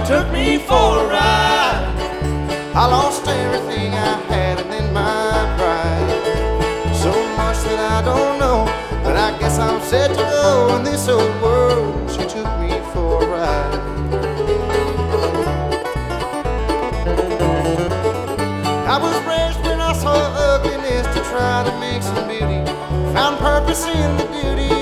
took me for a ride. I lost everything I had and then my pride. So much that I don't know, but I guess I'm set to go in this old world. She took me for a ride. I was raised when I saw ugliness to try to make some beauty. Found purpose in the duty